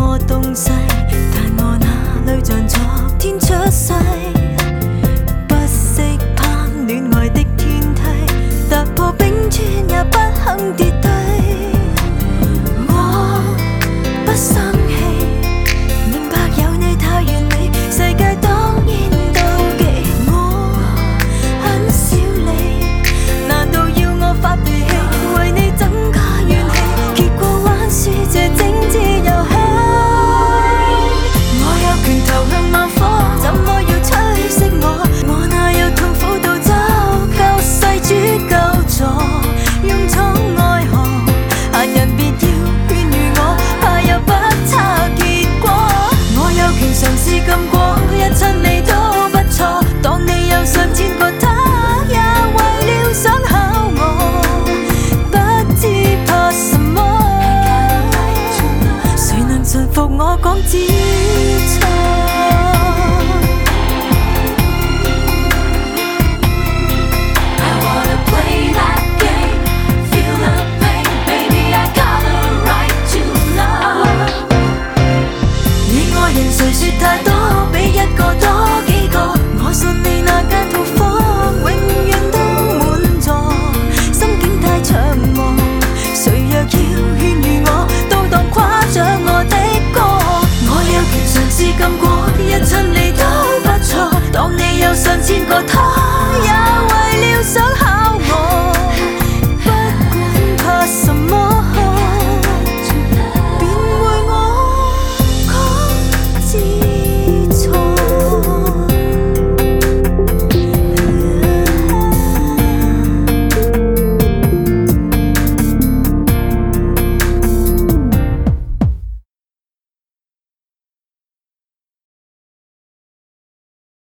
我東西，但我那裏像昨天出世，不惜攀戀愛的天梯，踏破冰川也不肯跌低。我不生氣，明白有你太完美，世界當然妒忌。我很小氣，難道要我發脾氣，為你增加怨氣，結果還是這政治遊戲。我有權投向猛火，怎麼要吹熄我？我哪有痛苦到找救世主救助？勇闖愛河，閒人別要勸喻我，怕有不差結果。我有權嘗試禁果，一親你都不錯。當你有上千個他，也為了想考我，不知怕什麼？誰能馴服我講只錯？